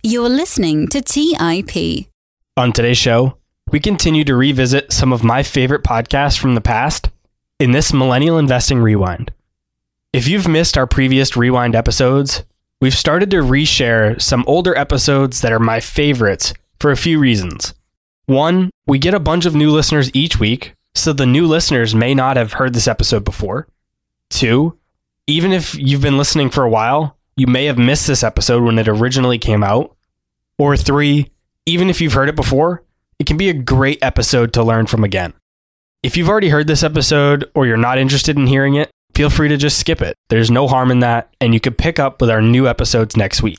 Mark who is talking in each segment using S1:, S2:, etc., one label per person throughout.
S1: You're listening to TIP.
S2: On today's show, we continue to revisit some of my favorite podcasts from the past in this Millennial Investing Rewind. If you've missed our previous Rewind episodes, we've started to reshare some older episodes that are my favorites for a few reasons. One, we get a bunch of new listeners each week, so the new listeners may not have heard this episode before. Two, even if you've been listening for a while, you may have missed this episode when it originally came out. Or three, even if you've heard it before, it can be a great episode to learn from again. If you've already heard this episode or you're not interested in hearing it, feel free to just skip it. There's no harm in that, and you could pick up with our new episodes next week.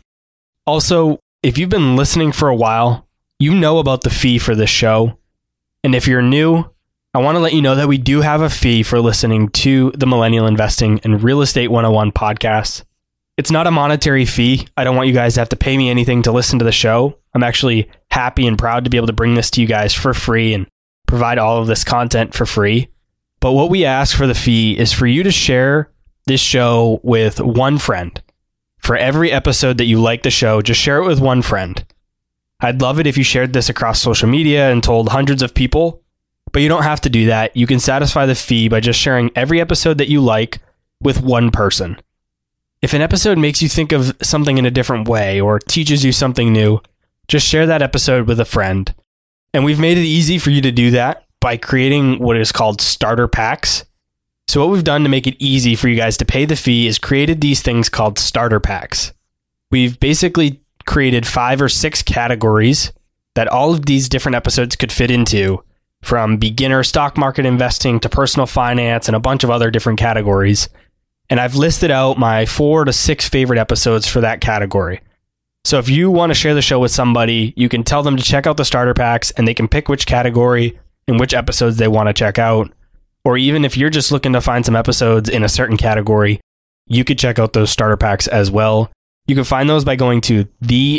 S2: Also, if you've been listening for a while, you know about the fee for this show. And if you're new, I want to let you know that we do have a fee for listening to the Millennial Investing and Real Estate 101 podcast. It's not a monetary fee. I don't want you guys to have to pay me anything to listen to the show. I'm actually happy and proud to be able to bring this to you guys for free and provide all of this content for free. But what we ask for the fee is for you to share this show with one friend. For every episode that you like the show, just share it with one friend. I'd love it if you shared this across social media and told hundreds of people, but you don't have to do that. You can satisfy the fee by just sharing every episode that you like with one person. If an episode makes you think of something in a different way or teaches you something new, just share that episode with a friend. And we've made it easy for you to do that by creating what is called starter packs. So what we've done to make it easy for you guys to pay the fee is created these things called starter packs. We've basically created 5 or 6 categories that all of these different episodes could fit into, from beginner stock market investing to personal finance and a bunch of other different categories. And I've listed out my 4 to 6 favorite episodes for that category. So if you want to share the show with somebody, you can tell them to check out the starter packs and they can pick which category and which episodes they want to check out. Or even if you're just looking to find some episodes in a certain category, you could check out those starter packs as well. You can find those by going to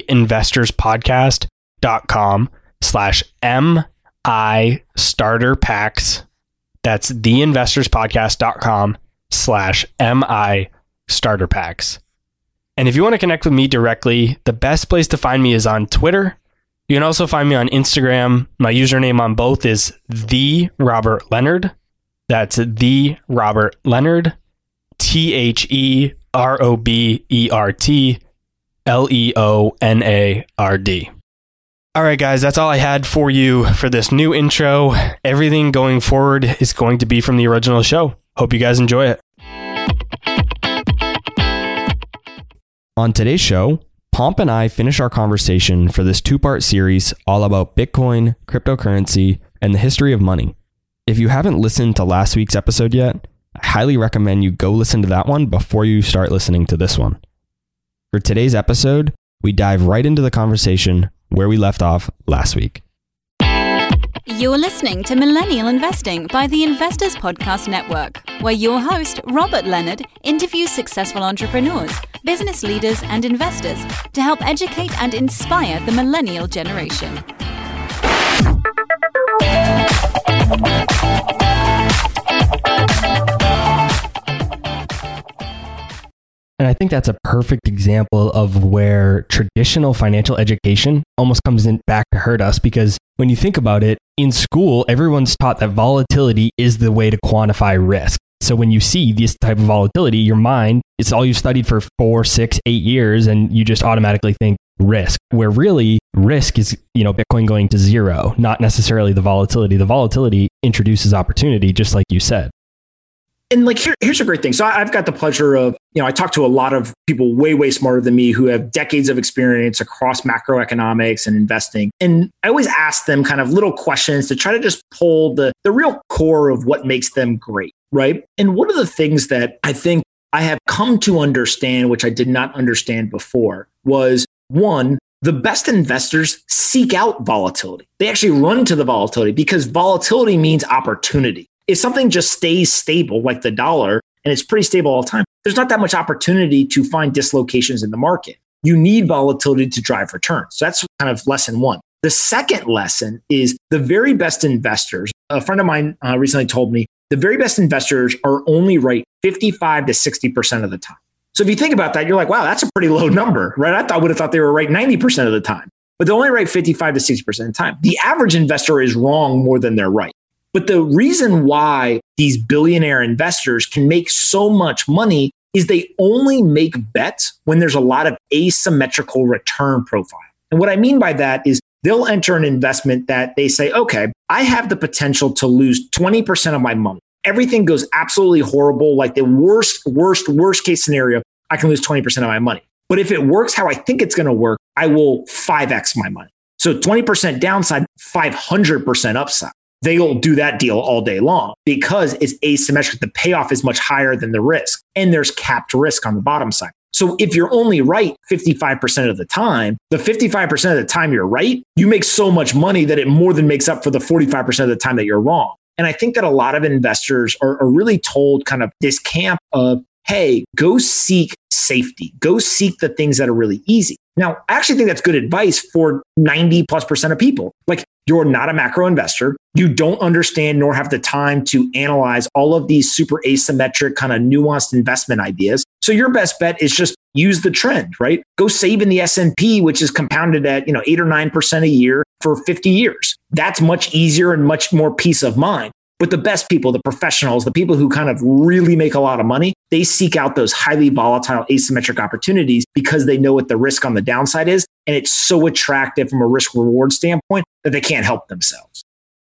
S2: theinvestorspodcast.com/MI starter packs. That's theinvestorspodcast.com/MI starter packs. And if you want to connect with me directly, the best place to find me is on Twitter. You can also find me on Instagram. My username on both is The Robert Leonard. That's The Robert Leonard. TheRobertLeonard. All right, guys, that's all I had for you for this new intro. Everything going forward is going to be from the original show. Hope you guys enjoy it. On today's show, Pomp and I finish our conversation for this 2-part series all about Bitcoin, cryptocurrency, and the history of money. If you haven't listened to last week's episode yet, I highly recommend you go listen to that one before you start listening to this one. For today's episode, we dive right into the conversation where we left off last week.
S1: You're listening to Millennial Investing by the Investors Podcast Network, where your host, Robert Leonard, interviews successful entrepreneurs, business leaders, and investors to help educate and inspire the millennial generation.
S2: And I think that's a perfect example of where traditional financial education almost comes in back to hurt us, because when you think about it, in school, everyone's taught that volatility is the way to quantify risk. So when you see this type of volatility, your mind, it's all you've studied for 4, 6, 8 years, and you just automatically think risk, where really risk is, Bitcoin going to zero, not necessarily the volatility. The volatility introduces opportunity, just like you said.
S3: And here's a great thing. So I've got the pleasure of, I talk to a lot of people way, way smarter than me who have decades of experience across macroeconomics and investing. And I always ask them kind of little questions to try to just pull the real core of what makes them great, right? And one of the things that I think I have come to understand, which I did not understand before, was one, the best investors seek out volatility. They actually run to the volatility because volatility means opportunity. If something just stays stable, like the dollar, and it's pretty stable all the time, there's not that much opportunity to find dislocations in the market. You need volatility to drive returns. So that's kind of lesson one. The second lesson is the very best investors. A friend of mine recently told me the very best investors are only right 55 to 60% of the time. So if you think about that, you're like, wow, that's a pretty low number, right? I would have thought they were right 90% of the time, but they're only right 55 to 60% of the time. The average investor is wrong more than they're right. But the reason why these billionaire investors can make so much money is they only make bets when there's a lot of asymmetrical return profile. And what I mean by that is they'll enter an investment that they say, okay, I have the potential to lose 20% of my money. Everything goes absolutely horrible, like the worst case scenario, I can lose 20% of my money. But if it works how I think it's going to work, I will 5x my money. So 20% downside, 500% upside. They'll do that deal all day long because it's asymmetric. The payoff is much higher than the risk, and there's capped risk on the bottom side. So if you're only right 55% of the time, the 55% of the time you're right, you make so much money that it more than makes up for the 45% of the time that you're wrong. And I think that a lot of investors are really told kind of this camp of, hey, go seek safety, go seek the things that are really easy. Now, I actually think that's good advice for 90+% of people. Like, you're not a macro investor. You don't understand nor have the time to analyze all of these super asymmetric kind of nuanced investment ideas. So your best bet is just use the trend, right? Go save in the S&P, which is compounded at 8 or 9% a year for 50 years. That's much easier and much more peace of mind. But the best people, the professionals, the people who kind of really make a lot of money, they seek out those highly volatile asymmetric opportunities because they know what the risk on the downside is. And it's so attractive from a risk reward standpoint that they can't help themselves.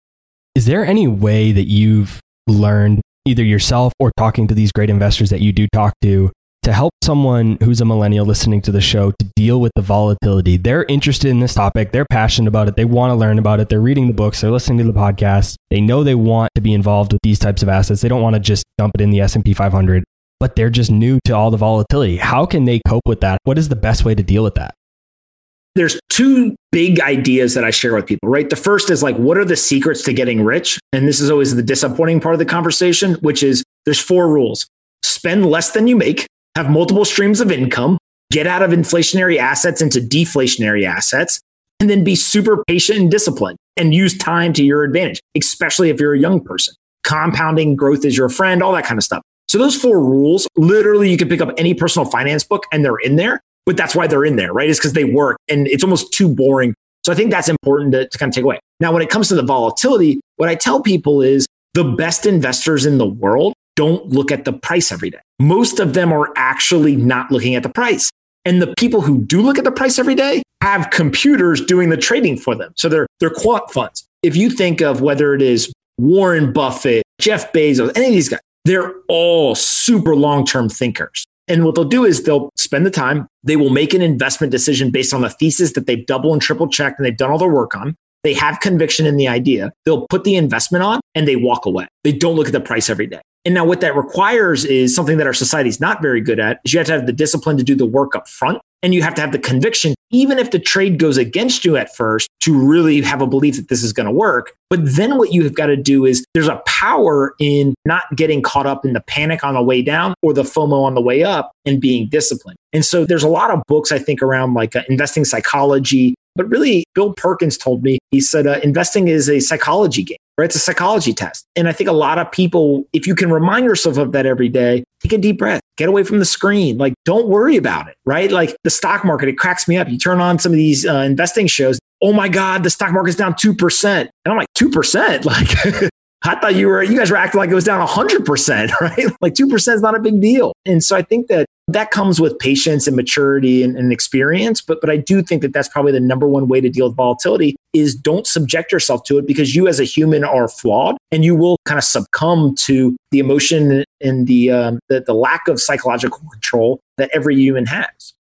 S2: Is there any way that you've learned either yourself or talking to these great investors that you do talk to help someone who's a millennial listening to the show to deal with the volatility? They're interested in this topic. They're passionate about it. They want to learn about it. They're reading the books. They're listening to the podcasts. They know they want to be involved with these types of assets. They don't want to just dump it in the S&P 500, but they're just new to all the volatility. How can they cope with that? What is the best way to deal with that?
S3: There's two big ideas that I share with people, right? The first is like, what are the secrets to getting rich? And this is always the disappointing part of the conversation, which is there's 4 rules. Spend less than you make, have multiple streams of income, get out of inflationary assets into deflationary assets, and then be super patient and disciplined and use time to your advantage, especially if you're a young person. Compounding growth is your friend, all that kind of stuff. So those 4 rules, literally you can pick up any personal finance book and they're in there, but that's why they're in there, right? It's because they work and it's almost too boring. So I think that's important to kind of take away. Now, when it comes to the volatility, what I tell people is the best investors in the world don't look at the price every day. Most of them are actually not looking at the price. And the people who do look at the price every day have computers doing the trading for them. So they're quant funds. If you think of whether it is Warren Buffett, Jeff Bezos, any of these guys, they're all super long-term thinkers. And what they'll do is they'll spend the time. They will make an investment decision based on the thesis that they've double and triple checked and they've done all their work on. They have conviction in the idea. They'll put the investment on and they walk away. They don't look at the price every day. And now what that requires is something that our society is not very good at, is you have to have the discipline to do the work up front. And you have to have the conviction, even if the trade goes against you at first, to really have a belief that this is going to work. But then what you have got to do is there's a power in not getting caught up in the panic on the way down or the FOMO on the way up and being disciplined. And so there's a lot of books, I think, around like investing psychology. But really, Bill Perkins told me, he said, investing is a psychology game, right? It's a psychology test. And I think a lot of people, if you can remind yourself of that every day, take a deep breath, get away from the screen. Like, don't worry about it, right? Like the stock market, it cracks me up. You turn on some of these investing shows. Oh my God, the stock market's down 2%. And I'm like, 2%? Like, I thought you guys were acting like it was down 100%, right? Like 2% is not a big deal. And so I think that comes with patience and maturity and experience. But I do think that that's probably the number one way to deal with volatility is don't subject yourself to it, because you as a human are flawed and you will kind of succumb to the emotion and the lack of psychological control that every human has.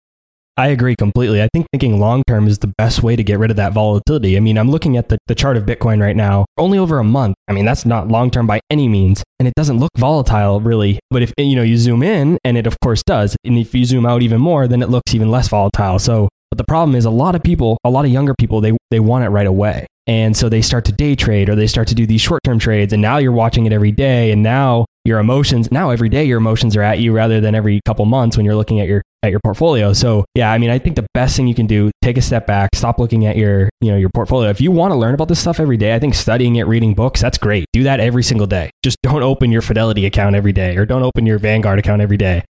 S2: I agree completely. I think thinking long-term is the best way to get rid of that volatility. I mean, I'm looking at the chart of Bitcoin right now, only over a month. I mean, that's not long-term by any means. And it doesn't look volatile really. But if you zoom in, and it of course does. And if you zoom out even more, then it looks even less volatile. So, but the problem is a lot of younger people, they want it right away. And so they start to day trade or they start to do these short-term trades. And now you're watching it every day. And now every day your emotions are at you rather than every couple months when you're looking at your portfolio. So yeah, I mean, I think the best thing you can do, take a step back, stop looking at your portfolio. If you want to learn about this stuff every day, I think studying it, reading books, that's great. Do that every single day. Just don't open your Fidelity account every day or don't open your Vanguard account every day.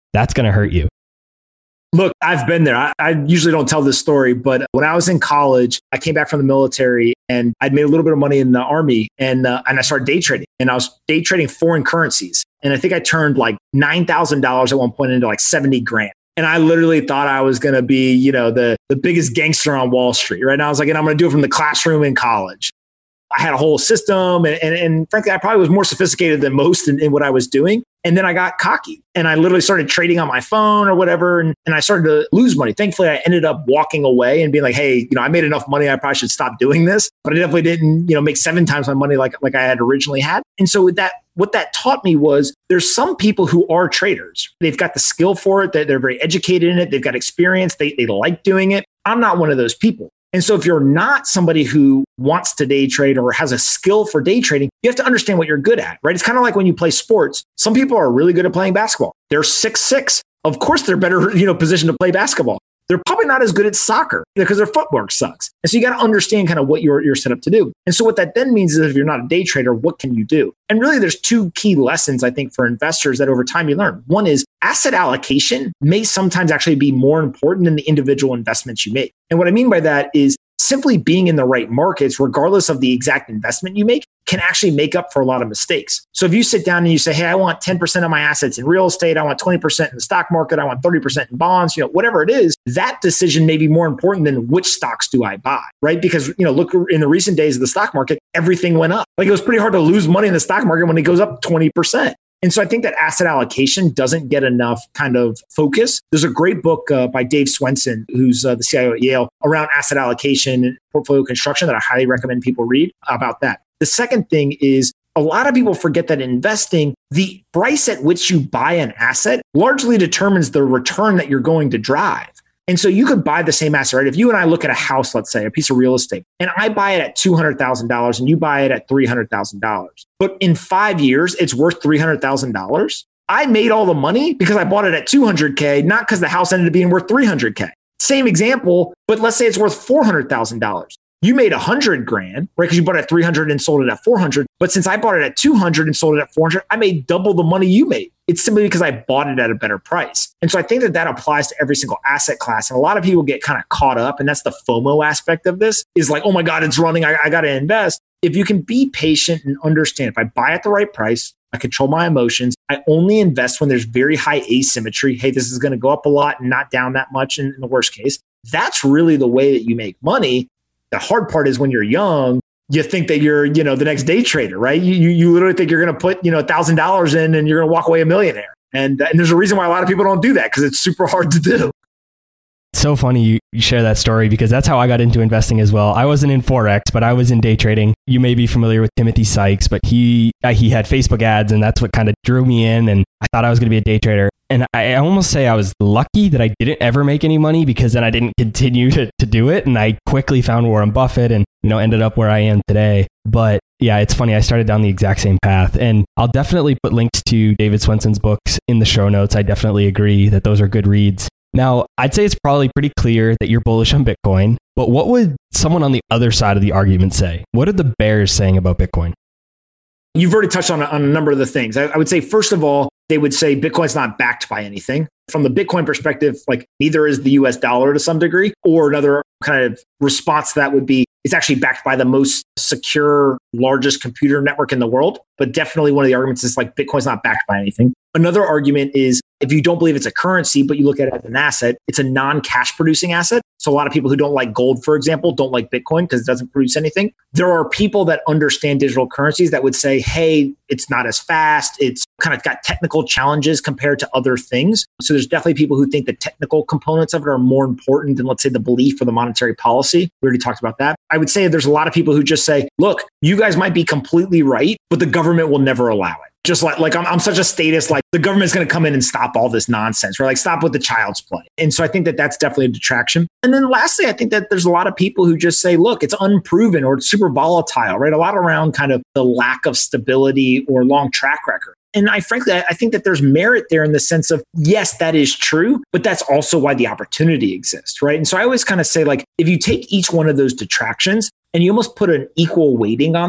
S2: that's going to hurt you.
S3: Look, I've been there. I usually don't tell this story, but when I was in college, I came back from the military and I'd made a little bit of money in the Army and I started day trading, and I was day trading foreign currencies. And I think I turned like $9,000 at one point into like 70 grand. And I literally thought I was going to be, the biggest gangster on Wall Street, right? And I was like, and I'm going to do it from the classroom in college. I had a whole system. And frankly, I probably was more sophisticated than most in what I was doing. And then I got cocky and I literally started trading on my phone or whatever. And I started to lose money. Thankfully, I ended up walking away and being like, hey, I made enough money. I probably should stop doing this. But I definitely didn't, make 7 times my money like I had originally had. And so what that taught me was there's some people who are traders. They've got the skill for it. They're very educated in it. They've got experience. They like doing it. I'm not one of those people. And so if you're not somebody who wants to day trade or has a skill for day trading, you have to understand what you're good at, right? It's kind of like when you play sports. Some people are really good at playing basketball. They're 6'6". Of course, they're better, positioned to play basketball. They're probably not as good at soccer because their footwork sucks. And so you got to understand kind of what you're set up to do. And so what that then means is if you're not a day trader, what can you do? And really, there's 2 key lessons, I think, for investors that over time you learn. One is asset allocation may sometimes actually be more important than the individual investments you make. And what I mean by that is simply being in the right markets, regardless of the exact investment you make, can actually make up for a lot of mistakes. So if you sit down and you say, hey, I want 10% of my assets in real estate, I want 20% in the stock market, I want 30% in bonds, whatever it is, that decision may be more important than which stocks do I buy, right? Because, look, in the recent days of the stock market, everything went up. Like it was pretty hard to lose money in the stock market when it goes up 20%. And so I think that asset allocation doesn't get enough kind of focus. There's a great book by Dave Swenson, who's the CIO at Yale, around asset allocation and portfolio construction that I highly recommend people read about that. The second thing is a lot of people forget that in investing, the price at which you buy an asset largely determines the return that you're going to drive. And so you could buy the same asset, right? If you and I look at a house, let's say, a piece of real estate, and I buy it at $200,000 and you buy it at $300,000, but in 5 years, it's worth $300,000. I made all the money because I bought it at $200K, not because the house ended up being worth $300K. Same example, but let's say it's worth $400,000. You made $100,000, right? Because you bought it at 300 and sold it at 400. But since I bought it at 200 and sold it at 400, I made double the money you made. It's simply because I bought it at a better price. And so I think that applies to every single asset class. And a lot of people get kind of caught up. And that's the FOMO aspect of this is like, oh my God, it's running. I got to invest. If you can be patient and understand, if I buy at the right price, I control my emotions. I only invest when there's very high asymmetry. Hey, this is going to go up a lot and not down that much in the worst case. That's really the way that you make money. The hard part is when you're young, you think that you're, the next day trader, right? You literally think you're going to put, $1,000 in and you're going to walk away a millionaire. And there's a reason why a lot of people don't do that because it's super hard to do.
S2: It's so funny you share that story because that's how I got into investing as well. I wasn't in Forex, but I was in day trading. You may be familiar with Timothy Sykes, but he had Facebook ads and that's what kind of drew me in. And I thought I was going to be a day trader. And I almost say I was lucky that I didn't ever make any money because then I didn't continue to do it. And I quickly found Warren Buffett and, ended up where I am today. But yeah, it's funny. I started down the exact same path and I'll definitely put links to David Swenson's books in the show notes. I definitely agree that those are good reads. Now, I'd say it's probably pretty clear that you're bullish on Bitcoin, but what would someone on the other side of the argument say? What are the bears saying about Bitcoin?
S3: You've already touched on a number of the things. I would say, first of all, they would say Bitcoin's not backed by anything. From the Bitcoin perspective, like neither is the US dollar to some degree, or another kind of response to that would be it's actually backed by the most secure, largest computer network in the world. But definitely one of the arguments is like Bitcoin's not backed by anything. Another argument is if you don't believe it's a currency, but you look at it as an asset, it's a non-cash producing asset. So a lot of people who don't like gold, for example, don't like Bitcoin because it doesn't produce anything. There are people that understand digital currencies that would say, hey, it's not as fast. It's kind of got technical challenges compared to other things. So there's definitely people who think the technical components of it are more important than, let's say, the belief or the monetary policy. We already talked about that. I would say there's a lot of people who just say, look, you guys might be completely right, but the government will never allow it. Just like I'm such a statist, like the government's going to come in and stop all this nonsense, or like stop with the child's play. And so I think that that's definitely a detraction. And then lastly, I think that there's a lot of people who just say, look, it's unproven or it's super volatile, right? A lot around kind of the lack of stability or long track record. And I think that there's merit there in the sense of, yes, that is true, but that's also why the opportunity exists, right? And so I always kind of say, like, if you take each one of those detractions and you almost put an equal weighting on them,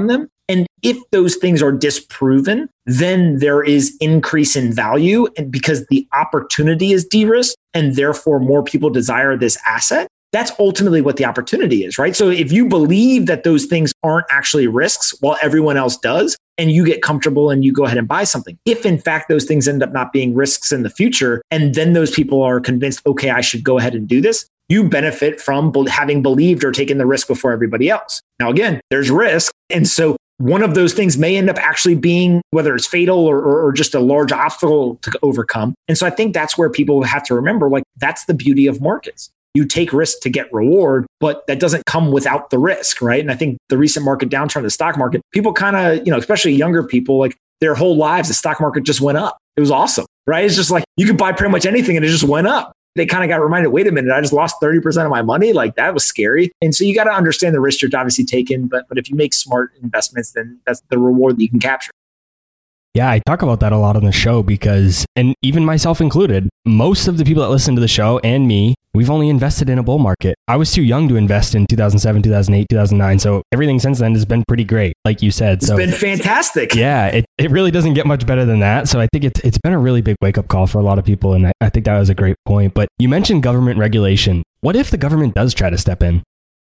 S3: And if those things are disproven, then there is increase in value. And because the opportunity is de-risked and therefore more people desire this asset, that's ultimately what the opportunity is, right? So if you believe that those things aren't actually risks while everyone else does, and you get comfortable and you go ahead and buy something, if in fact those things end up not being risks in the future, and then those people are convinced, okay, I should go ahead and do this, you benefit from having believed or taken the risk before everybody else. Now, again, there's risk. And so one of those things may end up actually being, whether it's fatal or just a large obstacle to overcome. And so I think that's where people have to remember, like, that's the beauty of markets. You take risk to get reward, but that doesn't come without the risk, right? And I think the recent market downturn in the stock market, people kind of, especially younger people, like their whole lives, the stock market just went up. It was awesome, right? It's just like you could buy pretty much anything and it just went up. They kind of got reminded, wait a minute, I just lost 30% of my money. Like that was scary. And so you got to understand the risk you're obviously taking. But if you make smart investments, then that's the reward that you can capture.
S2: Yeah, I talk about that a lot on the show because, and even myself included, most of the people that listen to the show and me, we've only invested in a bull market. I was too young to invest in 2007, 2008, 2009. So everything since then has been pretty great, like you said.
S3: It's been fantastic.
S2: Yeah, it really doesn't get much better than that. So I think it's been a really big wake-up call for a lot of people. And I think that was a great point. But you mentioned government regulation. What if the government does try to step in?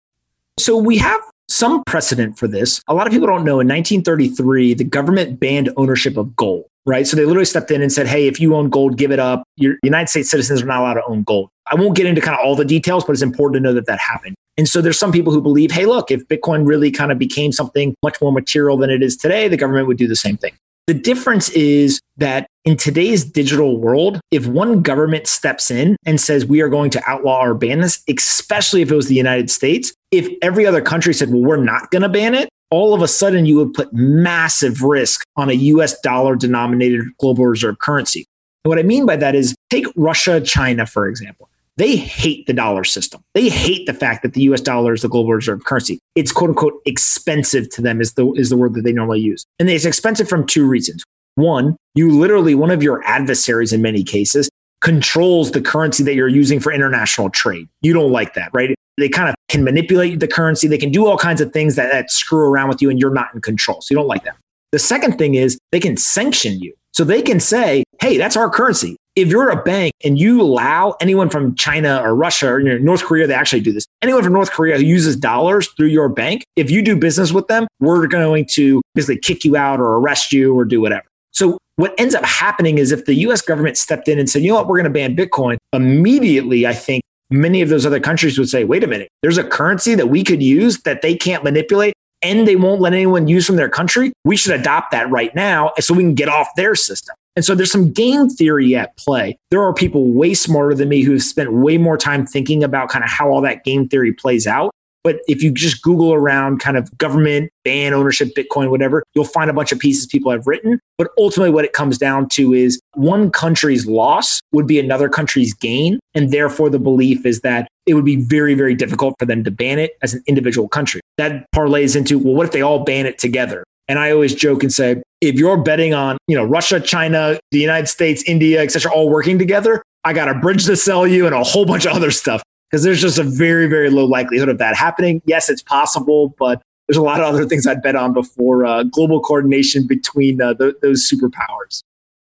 S3: So we have some precedent for this. A lot of people don't know, in 1933, the government banned ownership of gold, right? So they literally stepped in and said, hey, if you own gold, give it up. Your United States citizens are not allowed to own gold. I won't get into kind of all the details, but it's important to know that happened. And so there's some people who believe, hey, look, if Bitcoin really kind of became something much more material than it is today, the government would do the same thing. The difference is that in today's digital world, if one government steps in and says, we are going to outlaw or ban this, especially if it was the United States, if every other country said, well, we're not going to ban it, all of a sudden you would put massive risk on a US dollar denominated global reserve currency. And what I mean by that is take Russia, China, for example. They hate the dollar system. They hate the fact that the US dollar is the global reserve currency. It's quote unquote expensive to them is the word that they normally use. And it's expensive from two reasons. One, one of your adversaries in many cases controls the currency that you're using for international trade. You don't like that, right? They kind of can manipulate the currency. They can do all kinds of things that screw around with you and you're not in control. So you don't like that. The second thing is they can sanction you. So they can say, hey, that's our currency. If you're a bank and you allow anyone from China or Russia or North Korea, they actually do this. Anyone from North Korea who uses dollars through your bank, if you do business with them, we're going to basically kick you out or arrest you or do whatever. So what ends up happening is if the US government stepped in and said, you know what, we're going to ban Bitcoin, immediately, I think many of those other countries would say, wait a minute, there's a currency that we could use that they can't manipulate and they won't let anyone use from their country. We should adopt that right now so we can get off their system. And so there's some game theory at play. There are people way smarter than me who've spent way more time thinking about kind of how all that game theory plays out. But if you just Google around kind of government, ban ownership, Bitcoin, whatever, you'll find a bunch of pieces people have written. But ultimately what it comes down to is one country's loss would be another country's gain. And therefore the belief is that it would be very, very difficult for them to ban it as an individual country. That parlays into, well, what if they all ban it together? And I always joke and say, if you're betting on, Russia, China, the United States, India, et cetera, all working together, I got a bridge to sell you and a whole bunch of other stuff. Because there's just a very, very low likelihood of that happening. Yes, it's possible, but there's a lot of other things I'd bet on before global coordination between those superpowers.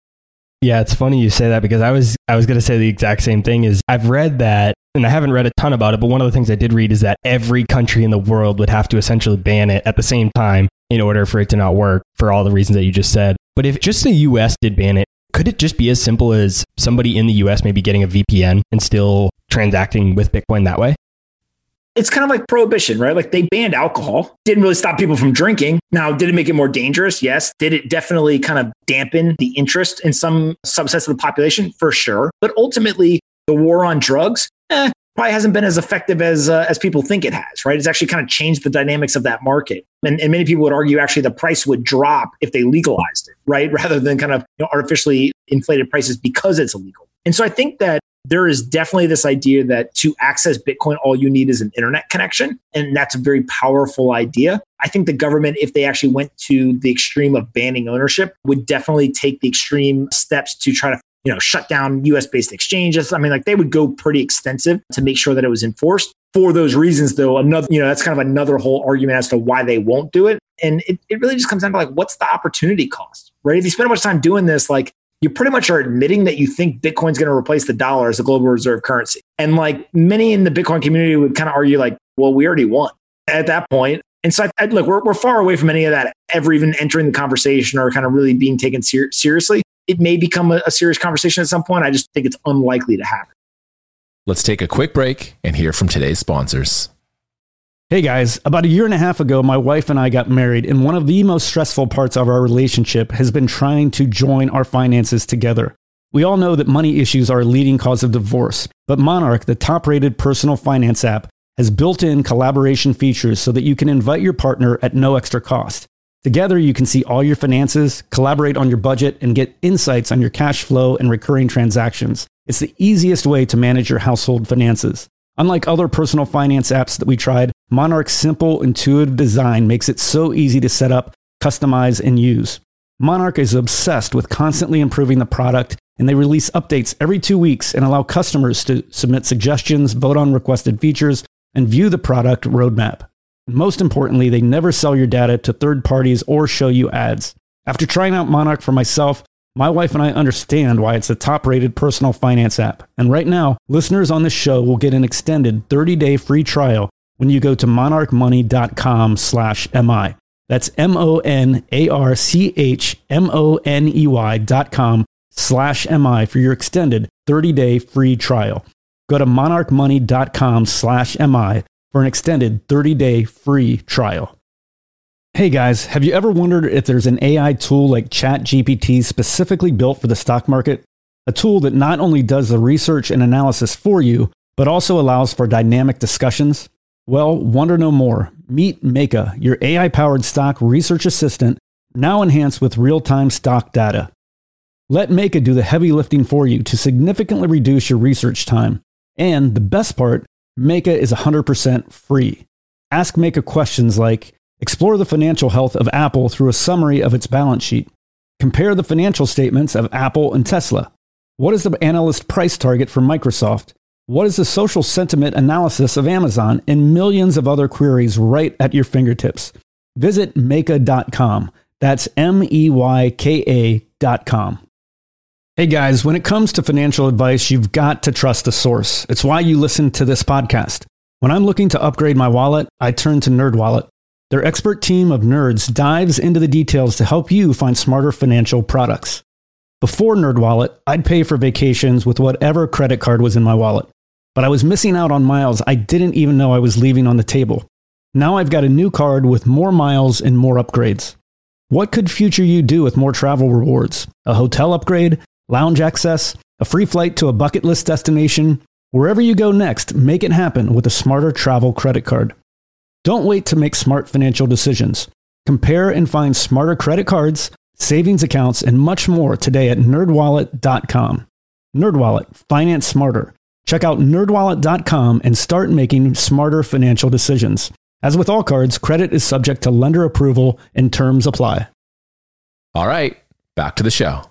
S2: Yeah, it's funny you say that because I was going to say the exact same thing. Is I've read that, and I haven't read a ton about it, but one of the things I did read is that every country in the world would have to essentially ban it at the same time in order for it to not work for all the reasons that you just said. But if just the US did ban it, could it just be as simple as somebody in the US maybe getting a VPN and still transacting with Bitcoin that way?
S3: It's kind of like prohibition, right? Like they banned alcohol, didn't really stop people from drinking. Now, did it make it more dangerous? Yes. Did it definitely kind of dampen the interest in some subsets of the population? For sure. But ultimately, the war on drugs, probably hasn't been as effective as people think it has, right? It's actually kind of changed the dynamics of that market. And many people would argue actually the price would drop if they legalized it, right? Rather than kind of artificially inflated prices because it's illegal. And so I think that there is definitely this idea that to access Bitcoin, all you need is an internet connection. And that's a very powerful idea. I think the government, if they actually went to the extreme of banning ownership, would definitely take the extreme steps to try to shut down US-based exchanges. I mean, like they would go pretty extensive to make sure that it was enforced. For those reasons, though, that's kind of another whole argument as to why they won't do it. And it really just comes down to like, what's the opportunity cost, right? If you spend much time doing this, like you pretty much are admitting that you think Bitcoin's going to replace the dollar as a global reserve currency. And like many in the Bitcoin community would kind of argue like, well, we already won at that point. And so look, we're far away from any of that ever even entering the conversation or kind of really being taken seriously. It may become a serious conversation at some point. I just think it's unlikely to happen.
S4: Let's take a quick break and hear from today's sponsors.
S5: Hey guys, about a year and a half ago, my wife and I got married, and one of the most stressful parts of our relationship has been trying to join our finances together. We all know that money issues are a leading cause of divorce, but Monarch, the top-rated personal finance app, has built-in collaboration features so that you can invite your partner at no extra cost. Together, you can see all your finances, collaborate on your budget, and get insights on your cash flow and recurring transactions. It's the easiest way to manage your household finances. Unlike other personal finance apps that we tried, Monarch's simple, intuitive design makes it so easy to set up, customize, and use. Monarch is obsessed with constantly improving the product, and they release updates every 2 weeks and allow customers to submit suggestions, vote on requested features, and view the product roadmap. Most importantly, they never sell your data to third parties or show you ads. After trying out Monarch for myself, my wife and I understand why it's a top-rated personal finance app. And right now, listeners on this show will get an extended 30-day free trial when you go to monarchmoney.com/MI. That's monarchmoney.com/MI for your extended 30-day free trial. Go to monarchmoney.com/MI for an extended 30-day free trial. Hey guys, have you ever wondered if there's an AI tool like ChatGPT specifically built for the stock market? A tool that not only does the research and analysis for you, but also allows for dynamic discussions? Well, wonder no more. Meet Meka, your AI-powered stock research assistant, now enhanced with real-time stock data. Let Meka do the heavy lifting for you to significantly reduce your research time. And the best part, Meka is 100% free. Ask Meka questions like, explore the financial health of Apple through a summary of its balance sheet. Compare the financial statements of Apple and Tesla. What is the analyst price target for Microsoft? What is the social sentiment analysis of Amazon? And millions of other queries right at your fingertips. Visit Meka.com. That's MEYKA.com. Hey guys, when it comes to financial advice, you've got to trust the source. It's why you listen to this podcast. When I'm looking to upgrade my wallet, I turn to NerdWallet. Their expert team of nerds dives into the details to help you find smarter financial products. Before NerdWallet, I'd pay for vacations with whatever credit card was in my wallet. But I was missing out on miles I didn't even know I was leaving on the table. Now I've got a new card with more miles and more upgrades. What could future you do with more travel rewards? A hotel upgrade? Lounge access? A free flight to a bucket list destination? Wherever you go next, make it happen with a smarter travel credit card. Don't wait to make smart financial decisions. Compare and find smarter credit cards, savings accounts, and much more today at nerdwallet.com. NerdWallet, finance smarter. Check out nerdwallet.com and start making smarter financial decisions. As with all cards, credit is subject to lender approval and terms apply.
S4: All right, back to the show.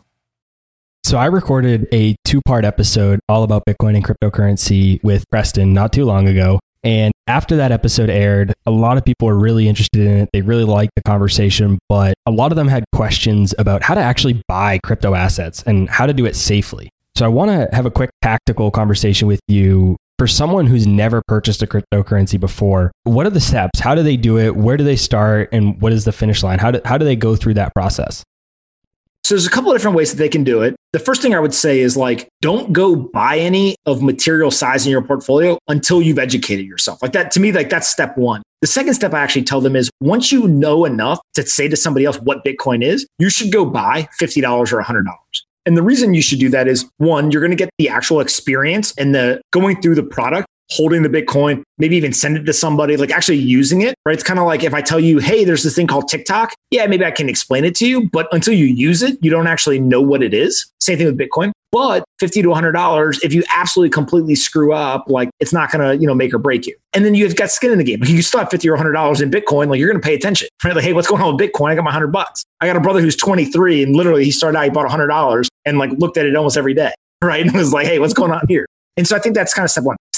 S2: So I recorded a 2-part episode all about Bitcoin and cryptocurrency with Preston not too long ago. And after that episode aired, a lot of people were really interested in it. They really liked the conversation, but a lot of them had questions about how to actually buy crypto assets and how to do it safely. So I want to have a quick tactical conversation with you. For someone who's never purchased a cryptocurrency before, what are the steps? How do they do it? Where do they start? And what is the finish line? How do they go through that process?
S3: So there's a couple of different ways that they can do it. The first thing I would say is like, don't go buy any of material size in your portfolio until you've educated yourself. Like that, to me, like that's step one. The second step I actually tell them is once you know enough to say to somebody else what Bitcoin is, you should go buy $50 or $100. And the reason you should do that is one, you're going to get the actual experience and the going through the product, holding the Bitcoin, maybe even send it to somebody, like actually using it, right? It's kind of like if I tell you, hey, there's this thing called TikTok. Yeah, maybe I can explain it to you, but until you use it, you don't actually know what it is. Same thing with Bitcoin. But $50 to $100, if you absolutely completely screw up, like it's not going to, make or break you. And then you've got skin in the game. You still have $50 or $100 in Bitcoin. Like you're going to pay attention, right? Like, hey, what's going on with Bitcoin? I got my $100. I got a brother who's 23 and literally he started out, he bought $100 and like looked at it almost every day, right? And was like, hey, what's going on here? And so I think that's kind of step one.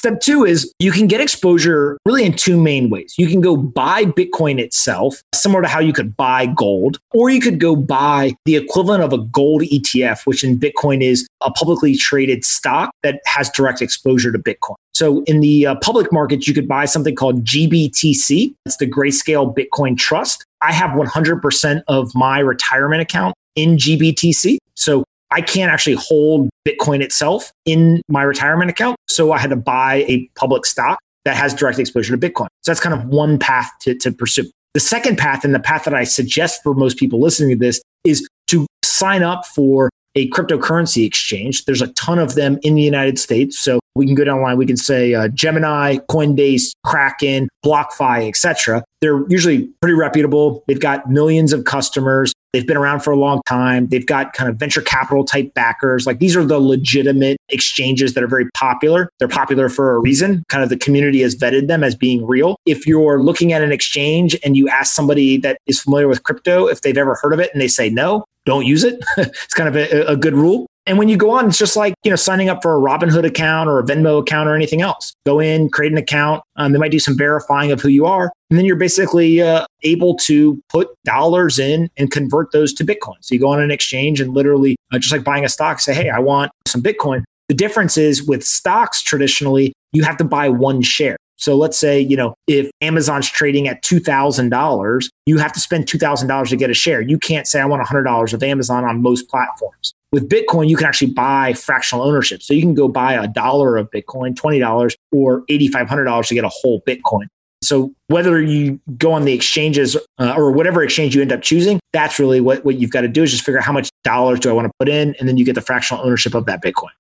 S3: Step two is you can get exposure really in two main ways. You can go buy Bitcoin itself, similar to how you could buy gold, or you could go buy the equivalent of a gold ETF, which in Bitcoin is a publicly traded stock that has direct exposure to Bitcoin. So in the public markets, you could buy something called GBTC. It's the Grayscale Bitcoin Trust. I have 100% of my retirement account in GBTC. So I can't actually hold Bitcoin itself in my retirement account. So I had to buy a public stock that has direct exposure to Bitcoin. So that's kind of one path to pursue. The second path, and the path that I suggest for most people listening to this, is to sign up for a cryptocurrency exchange. There's a ton of them in the United States. So we can go down the line. We can say Gemini, Coinbase, Kraken, BlockFi, etc. They're usually pretty reputable. They've got millions of customers. They've been around for a long time. They've got kind of venture capital type backers. Like these are the legitimate exchanges that are very popular. They're popular for a reason. Kind of the community has vetted them as being real. If you're looking at an exchange and you ask somebody that is familiar with crypto if they've ever heard of it and they say no, don't use it. It's kind of a good rule. And when you go on, it's just like, signing up for a Robinhood account or a Venmo account or anything else. Go in, create an account. They might do some verifying of who you are. And then you're basically able to put dollars in and convert those to Bitcoin. So you go on an exchange and literally, just like buying a stock, say, hey, I want some Bitcoin. The difference is with stocks, traditionally, you have to buy one share. So let's say, if Amazon's trading at $2,000, you have to spend $2,000 to get a share. You can't say, I want $100 of Amazon on most platforms. With Bitcoin, you can actually buy fractional ownership. So you can go buy $1 of Bitcoin, $20, or $8,500 to get a whole Bitcoin. So whether you go on the exchanges or whatever exchange you end up choosing, that's really what you've got to do is just figure out how much dollars do I want to put in, and then you get the fractional ownership of that Bitcoin.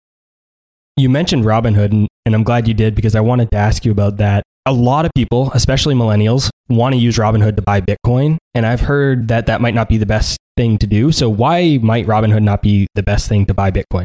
S2: You mentioned Robinhood, and I'm glad you did because I wanted to ask you about that. A lot of people, especially millennials, want to use Robinhood to buy Bitcoin. And I've heard that that might not be the best thing to do. So why might Robinhood not be the best thing to buy Bitcoin?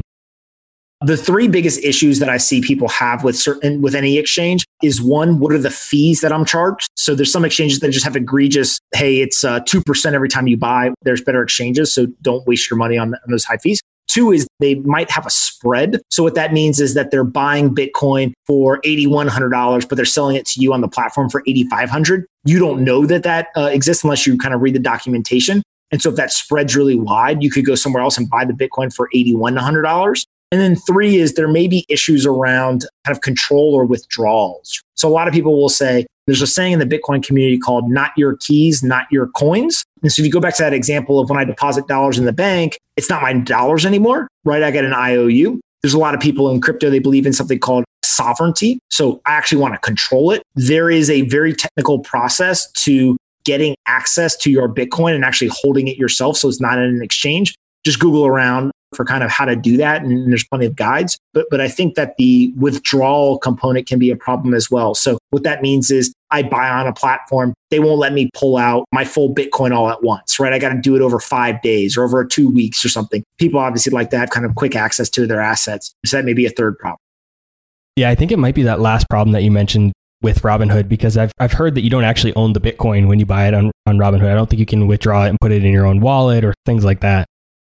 S3: The three biggest issues that I see people have with any exchange is one, what are the fees that I'm charged? So there's some exchanges that just have egregious, hey, it's 2% every time you buy. There's better exchanges, so don't waste your money on those high fees. Two is they might have a spread. So what that means is that they're buying Bitcoin for $8,100, but they're selling it to you on the platform for $8,500. You don't know that exists unless you kind of read the documentation. And so if that spread's really wide, you could go somewhere else and buy the Bitcoin for $8,100. And then three is there may be issues around kind of control or withdrawals. So a lot of people will say, there's a saying in the Bitcoin community called not your keys, not your coins. And so if you go back to that example of when I deposit dollars in the bank, it's not my dollars anymore, right? I get an IOU. There's a lot of people in crypto, they believe in something called sovereignty. So I actually want to control it. There is a very technical process to getting access to your Bitcoin and actually holding it yourself. So it's not in an exchange. Just Google around for kind of how to do that. And there's plenty of guides. But I think that the withdrawal component can be a problem as well. So what that means is I buy on a platform, they won't let me pull out my full Bitcoin all at once, right? I got to do it over 5 days or over 2 weeks or something. People obviously like to have kind of quick access to their assets. So that may be a third problem.
S2: Yeah, I think it might be that last problem that you mentioned with Robinhood, because I've heard that you don't actually own the Bitcoin when you buy it on Robinhood. I don't think you can withdraw it and put it in your own wallet or things like that.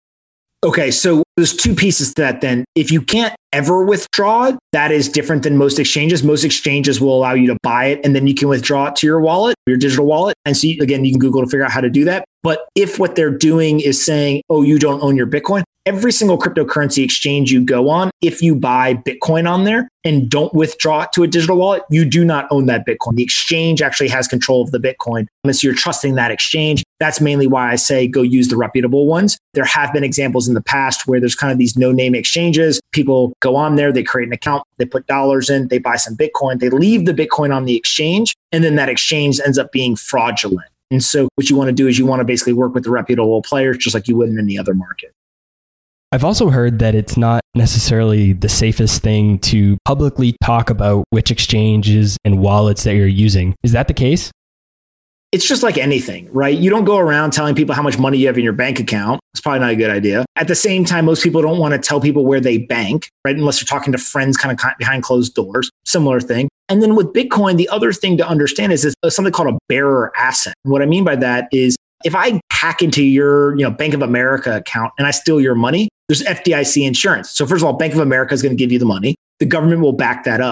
S3: Okay, so there's two pieces to that then. If you can't ever withdraw it, that is different than most exchanges. Most exchanges will allow you to buy it and then you can withdraw it to your wallet, your digital wallet. And so again, you can Google to figure out how to do that. But if what they're doing is saying, oh, you don't own your Bitcoin, every single cryptocurrency exchange you go on, if you buy Bitcoin on there and don't withdraw it to a digital wallet, you do not own that Bitcoin. The exchange actually has control of the Bitcoin. And so you're trusting that exchange. That's mainly why I say go use the reputable ones. There have been examples in the past where there's kind of these no-name exchanges. People go on there, they create an account, they put dollars in, they buy some Bitcoin, they leave the Bitcoin on the exchange, and then that exchange ends up being fraudulent. And so what you want to do is you want to basically work with the reputable players just like you would in any other market.
S2: I've also heard that it's not necessarily the safest thing to publicly talk about which exchanges and wallets that you're using. Is that the case?
S3: It's just like anything, right? You don't go around telling people how much money you have in your bank account. It's probably not a good idea. At the same time, most people don't want to tell people where they bank, right? Unless you're talking to friends kind of behind closed doors, similar thing. And then with Bitcoin, the other thing to understand is there's something called a bearer asset. And what I mean by that is if I hack into your Bank of America account and I steal your money, there's FDIC insurance. So first of all, Bank of America is going to give you the money. The government will back that up.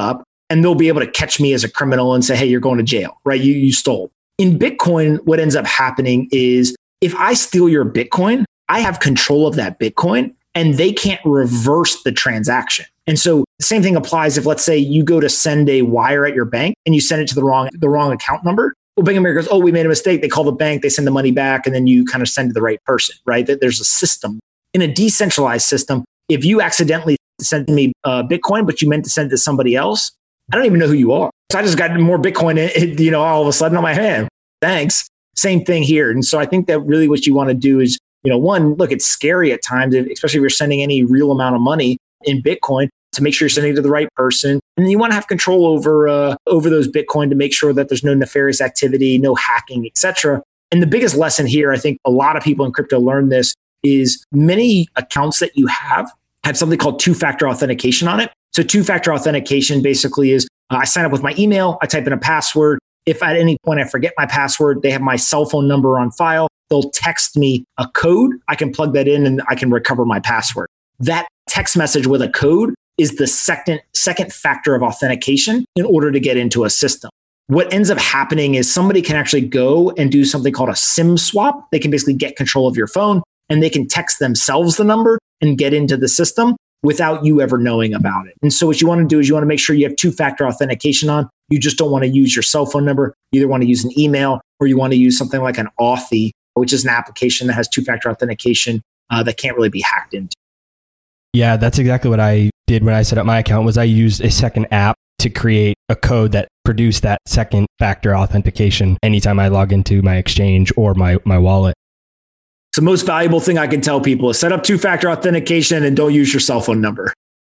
S3: and they'll be able to catch me as a criminal and say, hey, you're going to jail, right? You stole. In Bitcoin, what ends up happening is if I steal your Bitcoin, I have control of that Bitcoin and they can't reverse the transaction. And so the same thing applies if, let's say, you go to send a wire at your bank and you send it to the wrong account number. Well, Bank of America goes, oh, we made a mistake. They call the bank, they send the money back, and then you kind of send to the right person, right? That there's a system. In a decentralized system, if you accidentally send me Bitcoin, but you meant to send it to somebody else, I don't even know who you are. So I just got more Bitcoin, all of a sudden on my hand. Thanks. Same thing here. And so I think that really what you want to do is, one, look, it's scary at times, especially if you're sending any real amount of money in Bitcoin, to make sure you're sending it to the right person. And then you want to have control over those Bitcoin to make sure that there's no nefarious activity, no hacking, etc. And the biggest lesson here, I think a lot of people in crypto learn this, is many accounts that you have something called two-factor authentication on it. So two-factor authentication basically is I sign up with my email, I type in a password. If at any point I forget my password, they have my cell phone number on file. They'll text me a code. I can plug that in and I can recover my password. That text message with a code is the second factor of authentication in order to get into a system. What ends up happening is somebody can actually go and do something called a SIM swap. They can basically get control of your phone and they can text themselves the number and get into the system without you ever knowing about it. And so what you want to do is you want to make sure you have two-factor authentication on. You just don't want to use your cell phone number. You either want to use an email or you want to use something like an Authy, which is an application that has two-factor authentication that can't really be hacked into.
S2: Yeah, that's exactly what I did when I set up my account. Was I used a second app to create a code that produced that second factor authentication anytime I log into my exchange or my wallet.
S3: It's the most valuable thing I can tell people is set up two-factor authentication and don't use your cell phone number.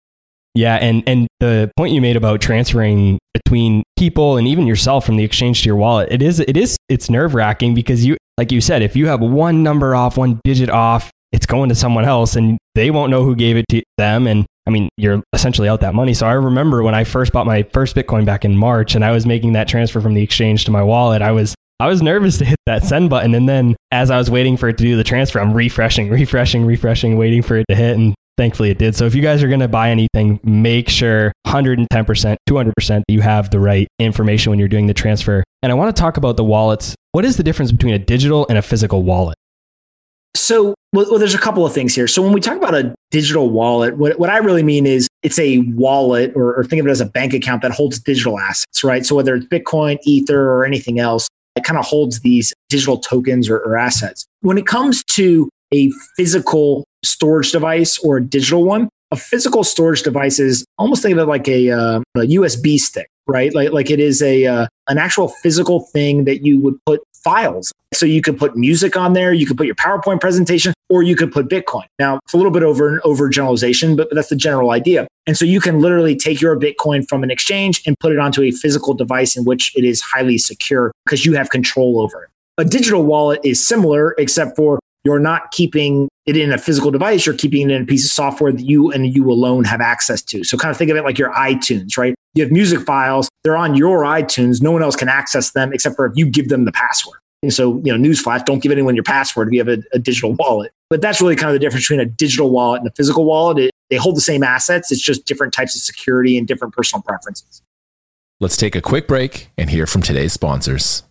S2: Yeah, and the point you made about transferring between people and even yourself from the exchange to your wallet, it's nerve-wracking because you, like you said, if you have one number off, one digit off, it's going to someone else and they won't know who gave it to them. And I mean, you're essentially out that money. So I remember when I first bought my first Bitcoin back in March and I was making that transfer from the exchange to my wallet, I was nervous to hit that send button. And then as I was waiting for it to do the transfer, I'm refreshing, waiting for it to hit. And thankfully it did. So if you guys are going to buy anything, make sure 110%, 200% that you have the right information when you're doing the transfer. And I want to talk about the wallets. What is the difference between a digital and a physical wallet?
S3: So, well, there's a couple of things here. So when we talk about a digital wallet, what I really mean is it's a wallet or think of it as a bank account that holds digital assets, right? So whether it's Bitcoin, Ether, or anything else, it kind of holds these digital tokens or assets. When it comes to a physical storage device or a digital one, a physical storage device is almost think of it like a USB stick, right? Like it is an actual physical thing that you would put files. So you could put music on there, you could put your PowerPoint presentation, or you could put Bitcoin. Now, it's a little bit over generalization, but that's the general idea. And so you can literally take your Bitcoin from an exchange and put it onto a physical device in which it is highly secure because you have control over it. A digital wallet is similar, except for you're not keeping it in a physical device, you're keeping it in a piece of software that you and you alone have access to. So kind of think of it like your iTunes, right? You have music files, they're on your iTunes, no one else can access them except for if you give them the password. And so, newsflash, don't give anyone your password if you have a digital wallet. But that's really kind of the difference between a digital wallet and a physical wallet. They hold the same assets, it's just different types of security and different personal preferences.
S4: Let's take a quick break and hear from today's sponsors.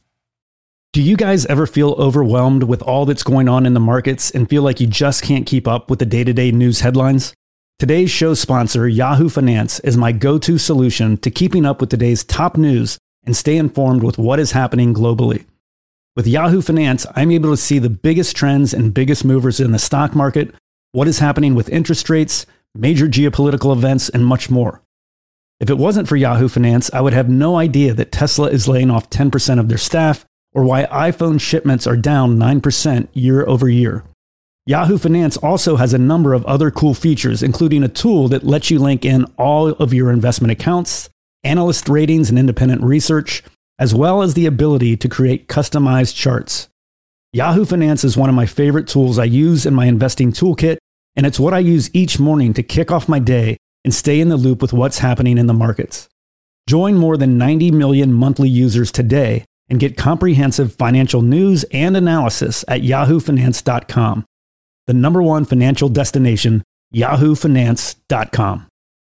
S5: Do you guys ever feel overwhelmed with all that's going on in the markets and feel like you just can't keep up with the day-to-day news headlines? Today's show sponsor, Yahoo Finance, is my go-to solution to keeping up with today's top news and stay informed with what is happening globally. With Yahoo Finance, I'm able to see the biggest trends and biggest movers in the stock market, what is happening with interest rates, major geopolitical events, and much more. If it wasn't for Yahoo Finance, I would have no idea that Tesla is laying off 10% of their staff, or why iPhone shipments are down 9% year over year. Yahoo Finance also has a number of other cool features, including a tool that lets you link in all of your investment accounts, analyst ratings and independent research, as well as the ability to create customized charts. Yahoo Finance is one of my favorite tools I use in my investing toolkit, and it's what I use each morning to kick off my day and stay in the loop with what's happening in the markets. Join more than 90 million monthly users today and get comprehensive financial news and analysis at yahoofinance.com. The #1 financial destination, yahoofinance.com.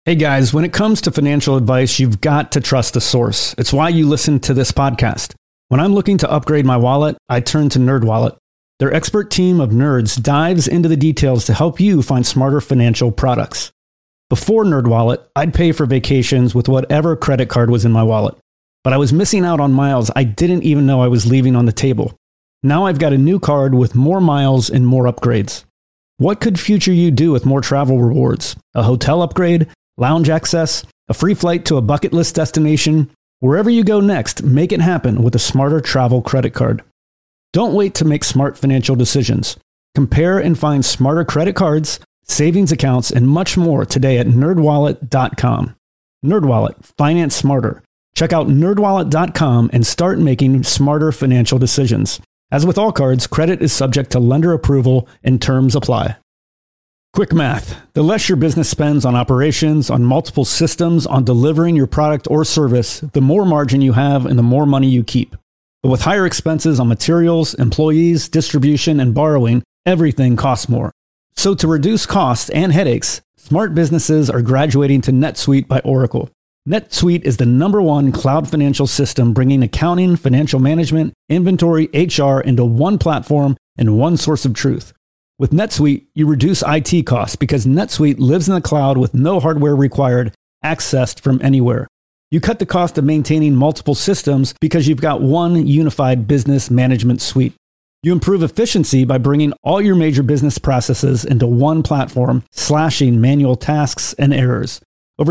S5: Hey guys, when it comes to financial advice, you've got to trust the source. It's why you listen to this podcast. When I'm looking to upgrade my wallet, I turn to NerdWallet. Their expert team of nerds dives into the details to help you find smarter financial products. Before NerdWallet, I'd pay for vacations with whatever credit card was in my wallet. But I was missing out on miles I didn't even know I was leaving on the table. Now I've got a new card with more miles and more upgrades. What could future you do with more travel rewards? A hotel upgrade? Lounge access? A free flight to a bucket list destination? Wherever you go next, make it happen with a smarter travel credit card. Don't wait to make smart financial decisions. Compare and find smarter credit cards, savings accounts, and much more today at nerdwallet.com. NerdWallet, finance smarter. Check out nerdwallet.com and start making smarter financial decisions. As with all cards, credit is subject to lender approval and terms apply. Quick math. The less your business spends on operations, on multiple systems, on delivering your product or service, the more margin you have and the more money you keep. But with higher expenses on materials, employees, distribution, and borrowing, everything costs more. So to reduce costs and headaches, smart businesses are graduating to NetSuite by Oracle. NetSuite is the #1 cloud financial system bringing accounting, financial management, inventory, HR into one platform and one source of truth. With NetSuite, you reduce IT costs because NetSuite lives in the cloud with no hardware required, accessed from anywhere. You cut the cost of maintaining multiple systems because you've got one unified business management suite. You improve efficiency by bringing all your major business processes into one platform, slashing manual tasks and errors. Over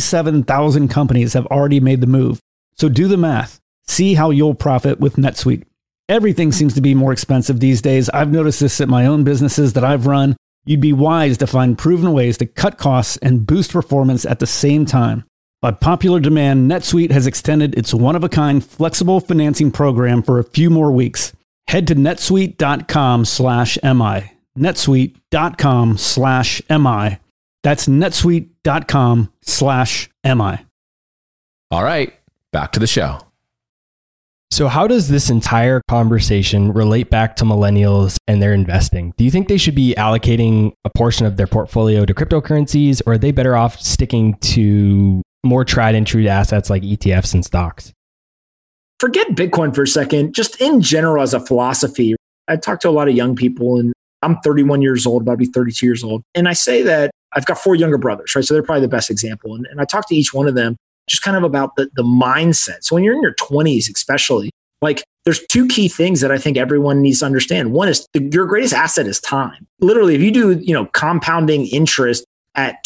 S5: 37,000 companies have already made the move. So do the math. See how you'll profit with NetSuite. Everything seems to be more expensive these days. I've noticed this at my own businesses that I've run. You'd be wise to find proven ways to cut costs and boost performance at the same time. By popular demand, NetSuite has extended its one-of-a-kind flexible financing program for a few more weeks. Head to netsuite.com/MI. netsuite.com/MI. That's netsuite.com/MI.
S4: All right, back to the show.
S2: So how does this entire conversation relate back to millennials and their investing? Do you think they should be allocating a portion of their portfolio to cryptocurrencies, or are they better off sticking to more tried and true assets like ETFs and stocks?
S3: Forget Bitcoin for a second. Just in general, as a philosophy, I talk to a lot of young people, and I'm 31 years old, about to be 32 years old. And I say that I've got 4 younger brothers, right? So they're probably the best example. And I talk to each one of them just kind of about the mindset. So when you're in your 20s, especially, like there's 2 key things that I think everyone needs to understand. One is your greatest asset is time. Literally, if you do, compounding interest at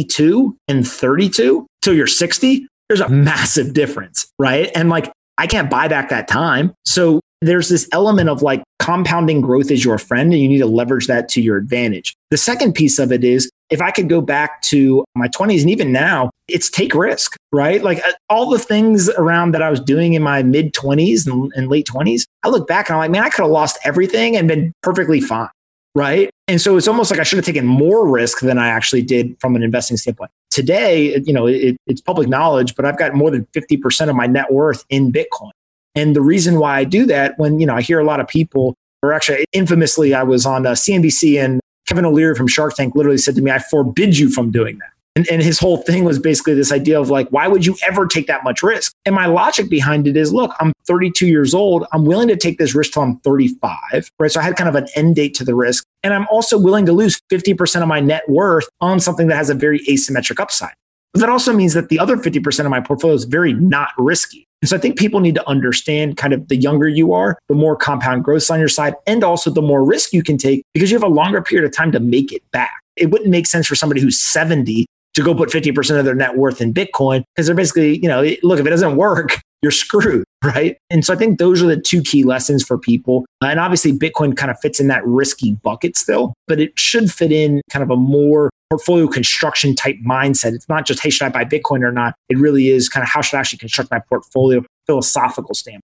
S3: 22 and 32 till you're 60, there's a massive difference, right? And like, I can't buy back that time. So there's this element of like compounding growth is your friend, and you need to leverage that to your advantage. The second piece of it is, if I could go back to my 20s and even now, it's take risk, right? Like all the things around that I was doing in my mid 20s and late 20s, I look back and I'm like, man, I could have lost everything and been perfectly fine, right? And so it's almost like I should have taken more risk than I actually did from an investing standpoint. Today, it's public knowledge, but I've got more than 50% of my net worth in Bitcoin. And the reason why I do that, when, I hear a lot of people, or actually infamously, I was on CNBC and Kevin O'Leary from Shark Tank literally said to me, I forbid you from doing that. And his whole thing was basically this idea of like, why would you ever take that much risk? And my logic behind it is, look, I'm 32 years old. I'm willing to take this risk till I'm 35, right? So I had kind of an end date to the risk. And I'm also willing to lose 50% of my net worth on something that has a very asymmetric upside. But that also means that the other 50% of my portfolio is very not risky. And so I think people need to understand kind of the younger you are, the more compound growth on your side, and also the more risk you can take because you have a longer period of time to make it back. It wouldn't make sense for somebody who's 70 to go put 50% of their net worth in Bitcoin because they're basically, look, if it doesn't work, you're screwed, right? And so I think those are the 2 key lessons for people. And obviously Bitcoin kind of fits in that risky bucket still, but it should fit in kind of a more portfolio construction type mindset. It's not just, hey, should I buy Bitcoin or not? It really is kind of how should I actually construct my portfolio philosophical standpoint.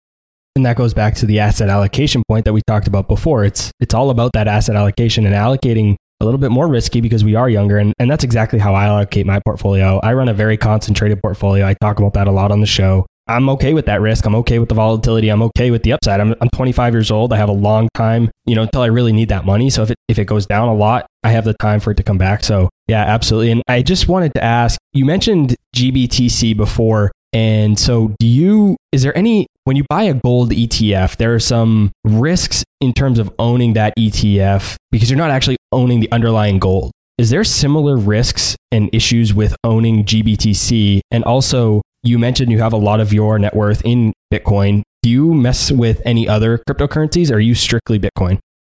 S2: And that goes back to the asset allocation point that we talked about before. It's all about that asset allocation and allocating a little bit more risky because we are younger. And that's exactly how I allocate my portfolio. I run a very concentrated portfolio. I talk about that a lot on the show. I'm okay with that risk. I'm okay with the volatility. I'm okay with the upside. I'm 25 years old. I have a long time, until I really need that money. So if it goes down a lot, I have the time for it to come back. So yeah, absolutely. And I just wanted to ask, you mentioned GBTC before. And so is there any, when you buy a gold ETF, there are some risks in terms of owning that ETF because you're not actually owning the underlying gold. Is there similar risks and issues with owning GBTC? And also, you mentioned you have a lot of your net worth in Bitcoin. Do you mess with any other cryptocurrencies or are you strictly Bitcoin?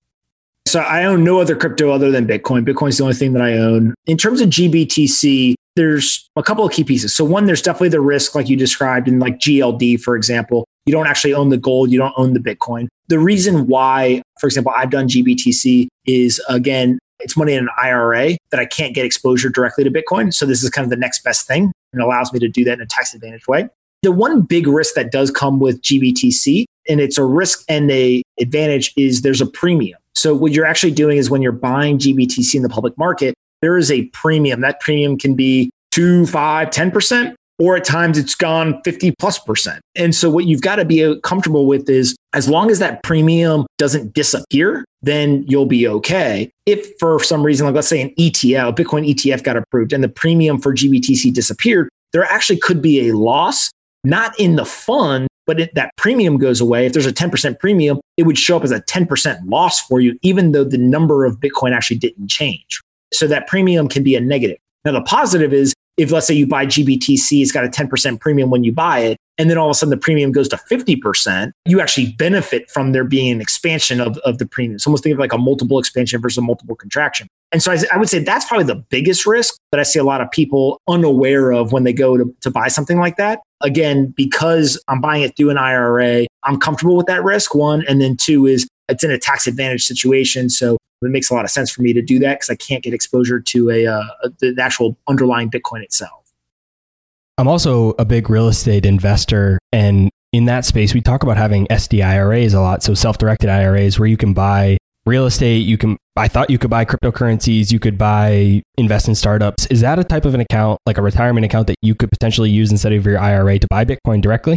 S3: So I own no other crypto other than Bitcoin. Bitcoin's the only thing that I own. In terms of GBTC, there's a couple of key pieces. So one, there's definitely the risk like you described in like GLD, for example. You don't actually own the gold. You don't own the Bitcoin. The reason why, for example, I've done GBTC is, again, it's money in an IRA that I can't get exposure directly to Bitcoin. So this is kind of the next best thing. And it allows me to do that in a tax advantage way. The one big risk that does come with GBTC, and it's a risk and a advantage, is there's a premium. So what you're actually doing is when you're buying GBTC in the public market, there is a premium. That premium can be 2, 5, 10%, or at times it's gone 50+%. And so what you've got to be comfortable with is as long as that premium doesn't disappear, then you'll be okay. If for some reason, like let's say an ETF, a Bitcoin ETF got approved and the premium for GBTC disappeared, there actually could be a loss, not in the fund, but that premium goes away. If there's a 10% premium, it would show up as a 10% loss for you, even though the number of Bitcoin actually didn't change. So that premium can be a negative. Now, the positive is if, let's say you buy GBTC, it's got a 10% premium when you buy it, and then all of a sudden the premium goes to 50%, you actually benefit from there being an expansion of the premium. So almost think of like a multiple expansion versus a multiple contraction. And so I would say that's probably the biggest risk that I see a lot of people unaware of when they go to buy something like that. Again, because I'm buying it through an IRA, I'm comfortable with that risk, one. And then two is it's in a tax advantage situation. So it makes a lot of sense for me to do that because I can't get exposure to the actual underlying Bitcoin itself.
S2: I'm also a big real estate investor. And in that space, we talk about having SDIRAs a lot. So self-directed IRAs where you can buy real estate. I thought you could buy cryptocurrencies. You could invest in startups. Is that a type of an account, like a retirement account that you could potentially use instead of your IRA to buy Bitcoin directly?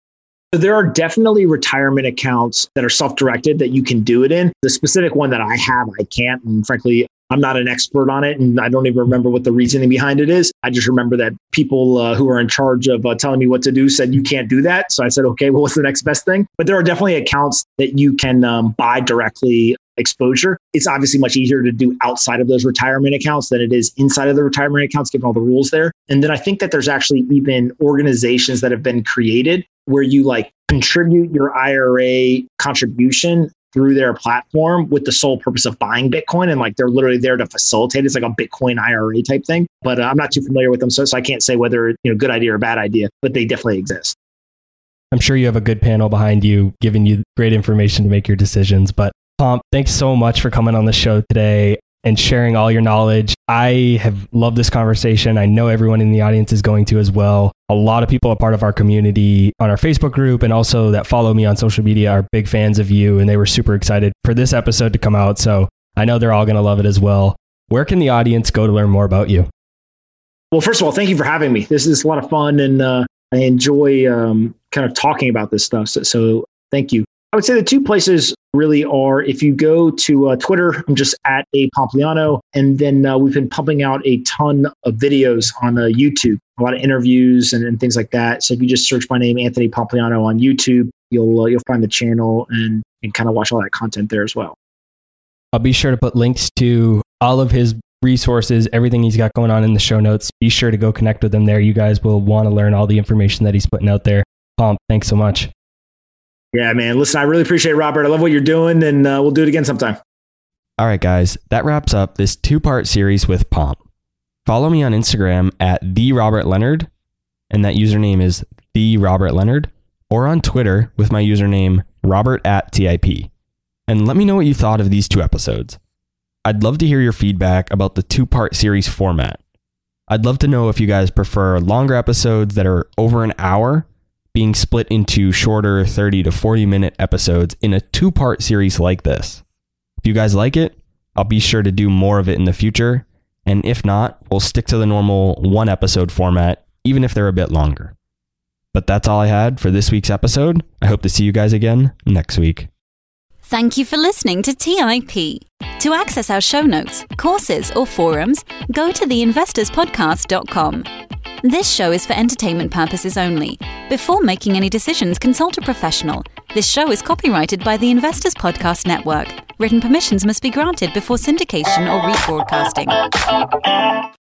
S3: So there are definitely retirement accounts that are self-directed that you can do it in. The specific one that I have, I can't. And frankly, I'm not an expert on it. And I don't even remember what the reasoning behind it is. I just remember that people who are in charge of telling me what to do said, you can't do that. So I said, okay, well, what's the next best thing? But there are definitely accounts that you can buy directly exposure. It's obviously much easier to do outside of those retirement accounts than it is inside of the retirement accounts, given all the rules there. And then I think that there's actually even organizations that have been created where you like contribute your IRA contribution through their platform with the sole purpose of buying Bitcoin. And like they're literally there to facilitate. It's like a Bitcoin IRA type thing. But I'm not too familiar with them. So I can't say whether good idea or bad idea, but they definitely exist.
S2: I'm sure you have a good panel behind you, giving you great information to make your decisions. But Pomp, thanks so much for coming on the show today and sharing all your knowledge. I have loved this conversation. I know everyone in the audience is going to as well. A lot of people are part of our community on our Facebook group and also that follow me on social media are big fans of you, and they were super excited for this episode to come out. So I know they're all going to love it as well. Where can the audience go to learn more about you?
S3: Well, first of all, thank you for having me. This is a lot of fun, and I enjoy kind of talking about this stuff. So thank you. I would say the two places really are if you go to Twitter, I'm just at @Pompliano. And then we've been pumping out a ton of videos on YouTube, a lot of interviews and things like that. So if you just search my name, Anthony Pompliano, on YouTube, you'll find the channel and kind of watch all that content there as well.
S2: I'll be sure to put links to all of his resources, everything he's got going on in the show notes. Be sure to go connect with him there. You guys will want to learn all the information that he's putting out there. Pomp, thanks so much.
S3: Yeah, man. Listen, I really appreciate it, Robert. I love what you're doing, and we'll do it again sometime.
S2: All right, guys. That wraps up this 2-part series with Pomp. Follow me on Instagram at @TheRobertLeonard, and that username is @TheRobertLeonard, or on Twitter with my username Robert@TIP. And let me know what you thought of these 2 episodes. I'd love to hear your feedback about the 2-part series format. I'd love to know if you guys prefer longer episodes that are over an hour being split into shorter 30 to 40 minute episodes in a 2-part series like this. If you guys like it, I'll be sure to do more of it in the future. And if not, we'll stick to the normal 1 episode format, even if they're a bit longer. But that's all I had for this week's episode. I hope to see you guys again next week.
S1: Thank you for listening to TIP. To access our show notes, courses, or forums, go to theinvestorspodcast.com. This show is for entertainment purposes only. Before making any decisions, consult a professional. This show is copyrighted by the Investors Podcast Network. Written permissions must be granted before syndication or rebroadcasting.